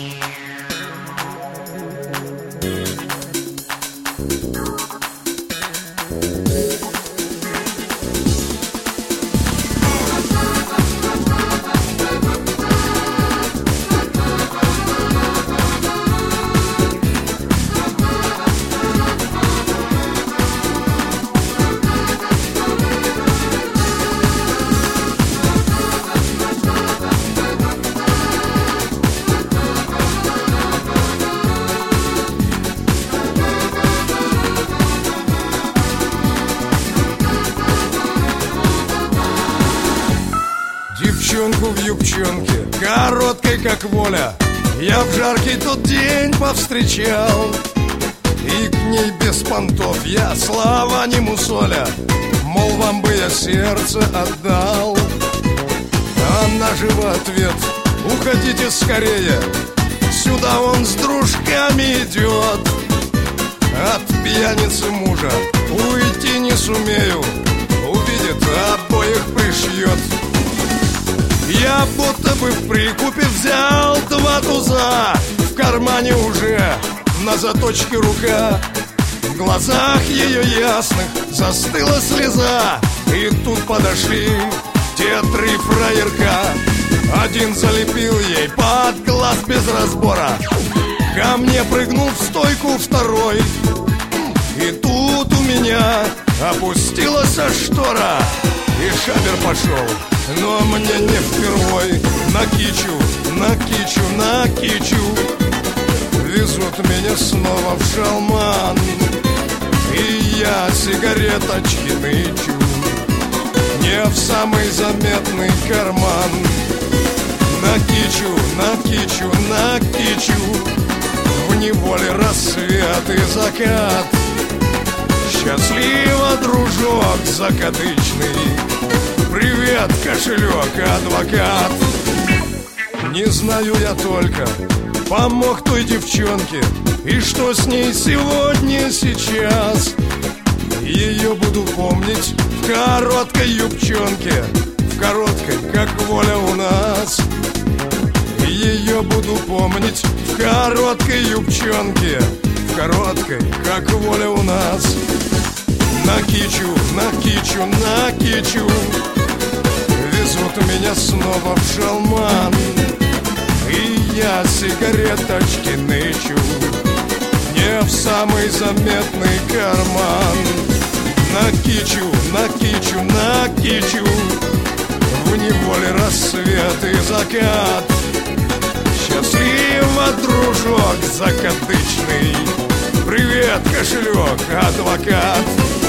Девчонку в юбчонке, короткой как воля, я в жаркий тот день повстречал. И к ней без понтов я слова не мусоля, мол, вам бы я сердце отдал. Она же в ответ: уходите скорее, сюда он с дружками идет. От пьяницы мужа уйти не сумею, увидит, обоих пришьет. Я будто бы в прикупе взял 2 туза, в кармане уже на заточке рука. В глазах ее ясных застыла слеза, и тут подошли те 3 фраерка. Один залепил ей под глаз без разбора, ко мне прыгнул в стойку второй. И тут у меня опустилась штора, и шабер пошел, но мне не впервой. На кичу, на кичу, на кичу везут меня снова в шалман, и я сигареточки нычу не в самый заметный карман. На кичу, на кичу, на кичу в неволе рассвет и закат. Счастливо, дружок закадычный, привет, кошелек, адвокат. Не знаю я только, помог той девчонке, и что с ней сегодня, сейчас. Ее буду помнить в короткой юбчонке, в короткой, как воля у нас. Ее буду помнить в короткой юбчонке, в короткой, как воля у нас. На кичу, на кичу, на кичу везут меня снова в шалман, и я сигареточки нычу не в самый заметный карман. На кичу, на кичу, на кичу в неволе рассвет и закат. Счастливо, дружок закадычный, привет, кошелек, адвокат.